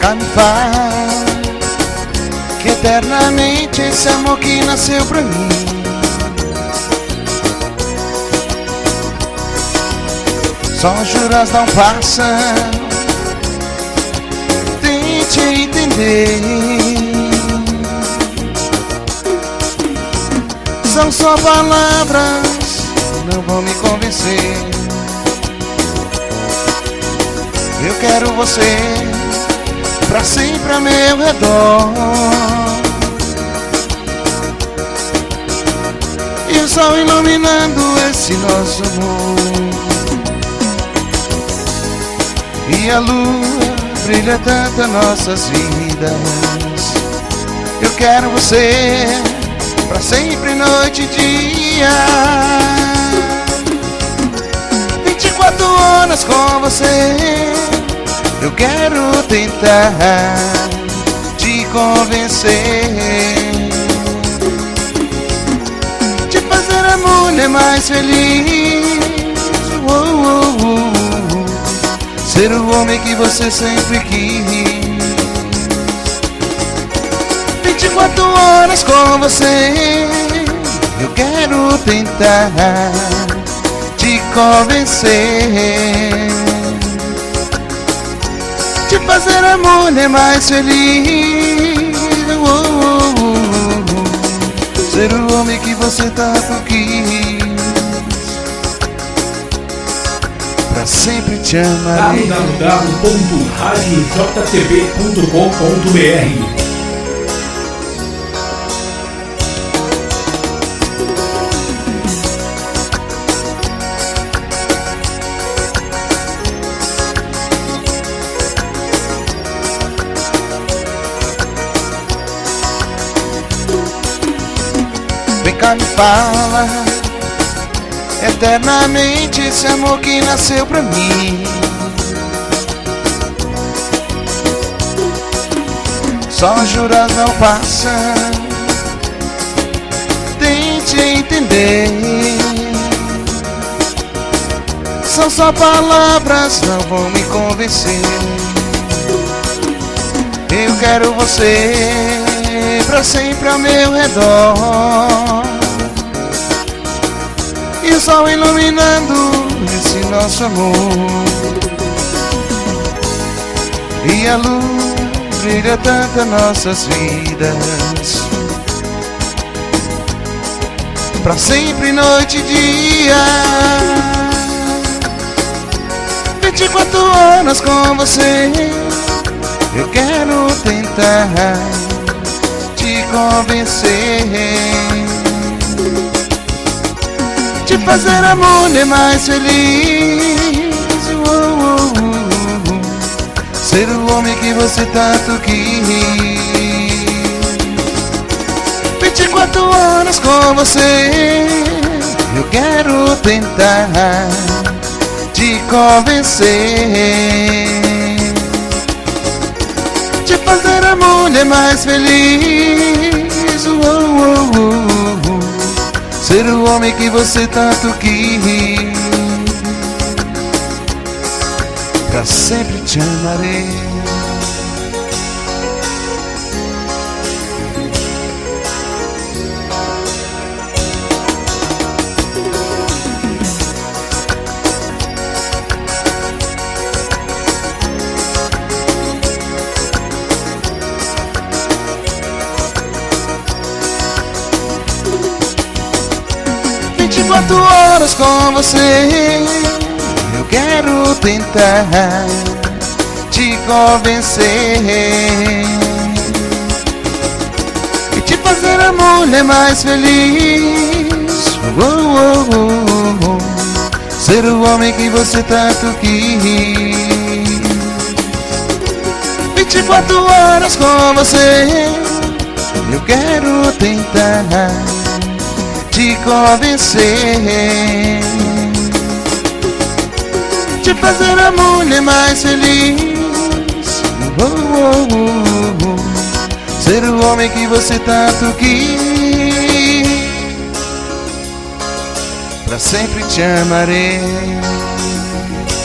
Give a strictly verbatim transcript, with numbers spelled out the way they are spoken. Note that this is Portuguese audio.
cá me fala que eternamente esse amor que nasceu pra mim. Só juras não passam, tente entender. São só palavras, não vão me convencer. Eu quero você pra sempre a meu redor. E o sol iluminando esse nosso amor. E a lua brilha tanto as nossas vidas. Eu quero você pra sempre, noite e dia. Vinte e quatro horas com você. Eu quero tentar te convencer, te fazer a mulher mais feliz. Oh, oh, oh. Ser o homem que você sempre quis. Vinte e quatro horas com você. Eu quero tentar te convencer, te fazer a mulher mais feliz. Oh, oh, oh, oh. Ser o homem que você tanto quis. Pra sempre te amarei. w w w ponto rádio j t b ponto com ponto b r. Vem cá, me fala eternamente esse amor que nasceu pra mim. Só juras não passam, tente entender. São só palavras, não vão me convencer. Eu quero você pra sempre ao meu redor. E o sol iluminando esse nosso amor. E a luz brilha tanto as nossas vidas. Pra sempre, noite e dia. Vinte e quatro horas com você. Eu quero tentar te convencer, te fazer a mulher mais feliz. Oh, oh, oh, oh. Ser o homem que você tanto quis. Vinte e quatro horas com você. Eu quero tentar te convencer, te fazer a mulher mais feliz. Oh, oh, oh, oh. Ser o homem que você tanto quis. Pra sempre te amarei. Vinte e quatro horas com você. Eu quero tentar te convencer e te fazer a mulher mais feliz. Oh, oh, oh, oh. Ser o homem que você tanto quis. Vinte e quatro horas com você. Eu quero tentar te convencer, te fazer a mulher mais feliz. Oh, oh, oh, oh. Ser o homem que você tanto quis. Pra sempre te amarei.